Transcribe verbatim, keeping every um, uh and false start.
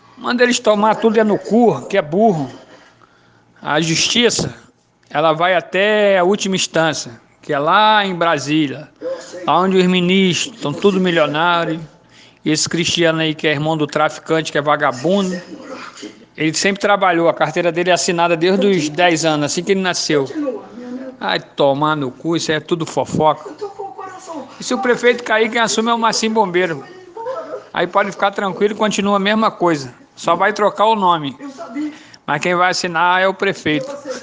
Manda eles tomar tudo é no cu, que é burro. A justiça, ela vai até a última instância, que é lá em Brasília, lá onde os ministros estão tudo milionários. E esse Cristiano aí, que é irmão do traficante, que é vagabundo, ele sempre trabalhou, a carteira dele é assinada desde os dez anos, assim que ele nasceu. Ai, tomar no cu, isso é tudo fofoca. E se o prefeito cair, quem assume é o Marcinho Bombeiro. Aí pode ficar tranquilo, continua a mesma coisa. Só vai trocar o nome. Mas quem vai assinar é o prefeito.